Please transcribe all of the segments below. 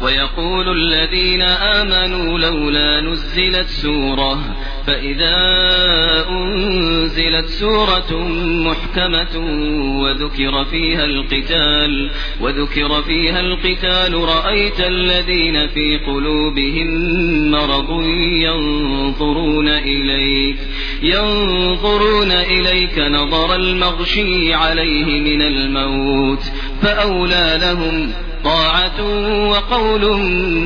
ويقول الذين آمنوا لولا نزلت سورة فإذا أنزلت سورة محكمة وذكر فيها القتال رأيت الذين في قلوبهم مرض ينظرون إليك نظر المغشي عليه من الموت فأولى لهم طاعة وقول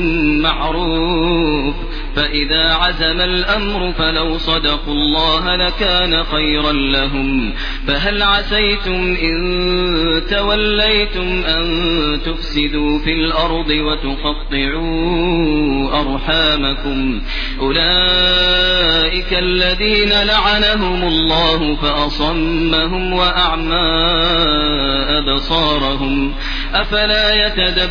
معروف فإذا عزم الأمر فلو صدقوا الله لكان خيرا لهم فهل عسيتم إن توليتم أن تفسدوا في الأرض وتقطعوا أرحامكم أولئك الذين لعنهم الله فأصمهم وأعمى أبصارهم أفلا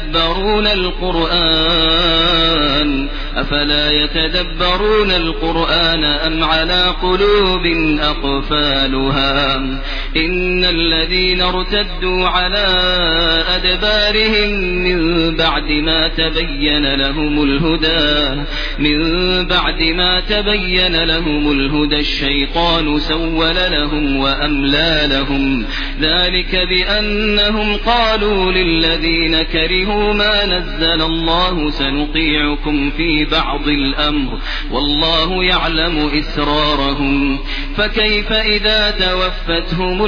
يتدبرون القرآن أم على قلوب أقفالها إن الذين ارتدوا على أدبارهم من بعد ما تبين لهم الهدى الشيطان سول لهم وأملى لهم ذلك بأنهم قالوا للذين كرهوا ما نزل الله سنطيعكم في بعض الأمر والله يعلم إسرارهم فكيف إذا توفتهم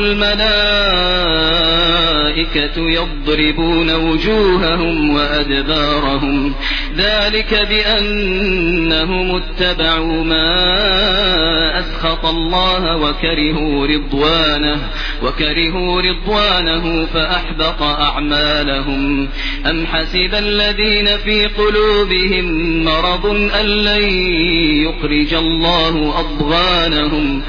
الملائكة يضربون وجوههم وأدبارهم ذلك بأنهم اتبعوا ما أسخط الله وكرهوا رضوانه فأحبط أعمالهم أم حسب الذين في قلوبهم مرض أن لن يخرج الله أضغانهم